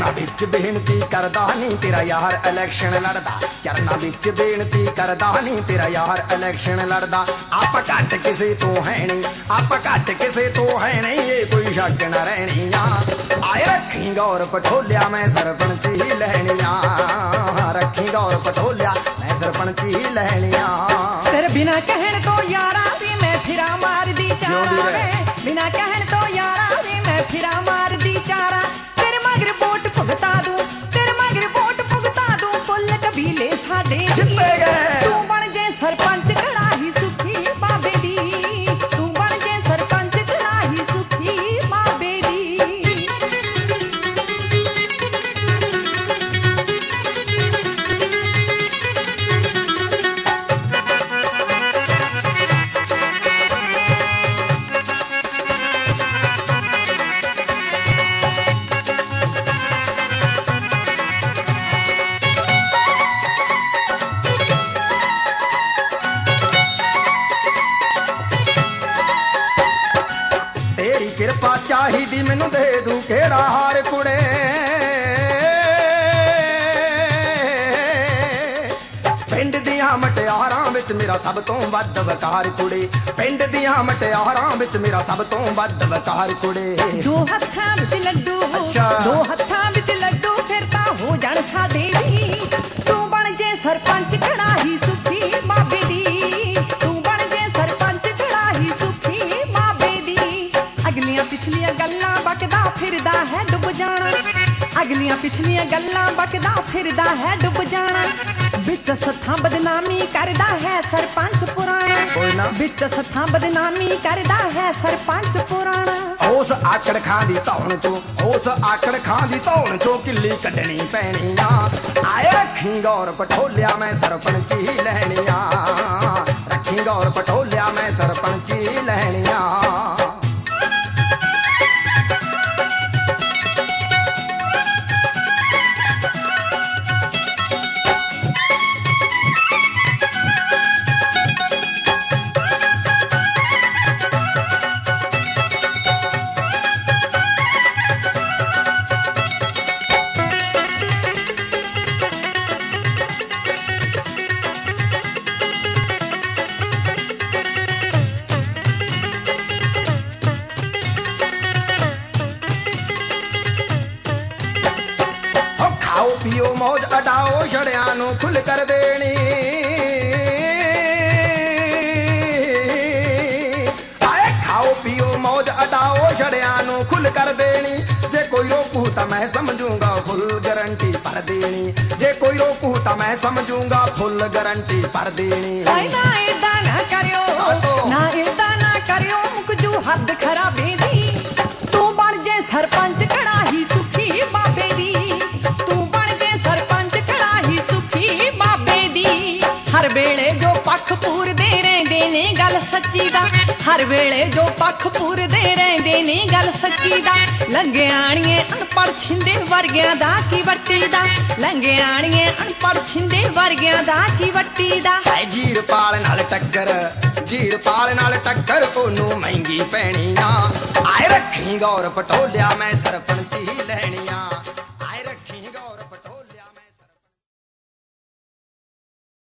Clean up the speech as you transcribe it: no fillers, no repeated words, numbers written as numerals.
चरना विच बेनती करदा नी तेरा यार इलैक्शन लड़दा, चरना विच बेनती करदा नी तेरा यार इलैक्शन लड़दा। आप घट किसे तो है नहीं, आप घट किसे तो है नहीं, ये कोई शक न रहनी आए रखी गौर पटोलिया मैं सरपंच ही लहनिया, रखी गौर पटोलिया मैं सरपंच ही लहनिया। तेरे बिना कहण तो यारा दी मैं फिरा मार दी चारा वे, बिना कहण तो यारा दी मैं फिरा मार दी चारा। तेरे मगर वोट भुगता दूं, तेरे मगर वोट भुगता दूं, फुल कबीले साडे जित्ते गए। तू बन जे सरपंच कड़ाही सुखी बाबे दी, तू बन जे सरपंच कड़ाही सुखी बाबे दी। तेरी किरपा चाहिदी मैनू दे दूं केड़ा हार कुड़े, पिंड दियां मटियारां विच मेरा सब तो वध वकार कुड़े, पिंड दियां मटियारां विच मेरा सब तो वध वकार कुड़े। दो हत्थां विच लड्डू, अच्छा। दो हत्थां विच लड्डू फिर तां हो जाण साडे वी। तू बन जे सरपंच कड़ाही सुखी बाबे दी, तू बन जे सरपंच कड़ाही सुखी बाबे दी। अगलियां पिछलियां गल्लां बकदा फिरदा है डुब जाना, अगलियां पिछलियां गल्लां बकदा फिरदा है डुब जाना। बिच सत्थां बदनामी करदा है सरपंच पुराना, कोई ना। बिच सत्थां बदनामी करदा है सरपंच पुराना। उस आकड़ खां दी धौन चो, उस आकड़ खां दी धौन चो किल्ली कड्ढनी पैनी आए रखी गौर पटोलिया मैं सरपंच ही लहनिया, रखी गौर पटोलिया मैं सरपंच ही लहनिया। खाओ पियो मौज अडाओ छड़िया नू खुल कर देनी, आए खाओ पियो मौज अडाओ छड़िया नू खुल कर देनी। जे कोई रोकू तो मैं समझूंगा फुल गारंटी पर देनी, जे कोई रोकू तो मैं समझूंगा फुल गारंटी पर देनी। ना एदा ना करियो, ना एदा ना करियो मुकजू हद खराबे दी। तू बन जे सरपंच कड़ाही सुखी बाबे दी, तू बन जे सरपंच कड़ाही सुखी बाबे दी। हर वेले जो पक्ष पूरदे रहिंदे ने गल सच्ची दा, हर वेले जो पक्ष पूरदे रहिंदे ने गल सच्ची दा। लंघे आणिए अनपढ़ छिंदे वर्गियां दा की वट्टी दा, लंघे आणिए अनपढ़ छिंदे वर्गियां दा की वट्टी दा। जीर पाल नाल टक्कर, जीर पाल नाल टक्कर ओनू महंगी पैनी आए रखी गौर पटोलिया मैं सरपंच ही लहनिया।